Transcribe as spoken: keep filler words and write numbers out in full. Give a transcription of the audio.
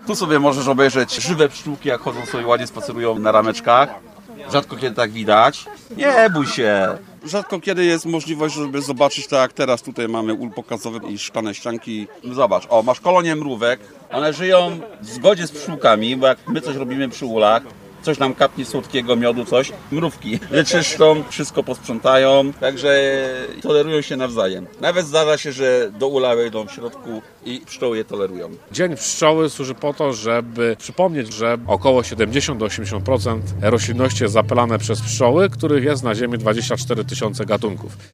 Tu sobie możesz obejrzeć żywe pszczółki, jak chodzą sobie ładnie, spacerują na rameczkach. Rzadko kiedy tak widać. Nie bój się. Rzadko kiedy jest możliwość, żeby zobaczyć, tak jak teraz tutaj mamy ul pokazowy i szklane ścianki. Zobacz, o, masz kolonię mrówek. One żyją w zgodzie z pszczółkami, bo jak my coś robimy przy ulach, coś nam kapnie słodkiego miodu, coś, mrówki wyczyszczą, wszystko posprzątają, także tolerują się nawzajem. Nawet zdarza się, że do ula wejdą w środku i pszczoły je tolerują. Dzień pszczoły służy po to, żeby przypomnieć, że około siedemdziesiąt do osiemdziesięciu procent roślinności jest zapylane przez pszczoły, których jest na Ziemi dwadzieścia cztery tysiące gatunków.